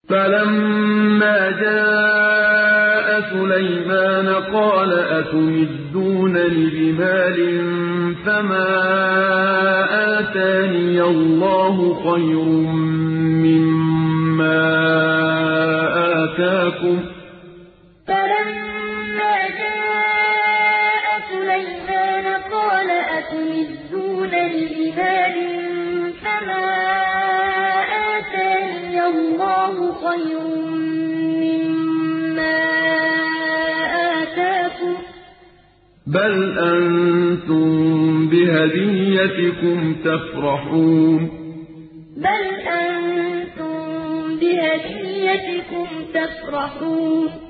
فَلَمَّا جَاءَ سُلَيْمَانَ قَالَ أَتُمِدُّونَنِ بِمَالٍ فَمَا آتَانِيَ اللَّهُ خَيْرٌ مِّمَّا آتَاكُمْ ۖ فَلَمَّا جَاءَ سُلَيْمَانَ قَالَ أَتُمِدُّونَنِ بِمَالٍ فَمَا آتَانِيَ اللَّهُ خَيْرٌ مِّمَّا آتَاكُمْ ۖ بَلْ أَنتُم بِهَدِيَّتِكُمْ تَفْرَحُونَ بَلْ أَنتُم بِهَدِيَّتِكُمْ تَفْرَحُونَ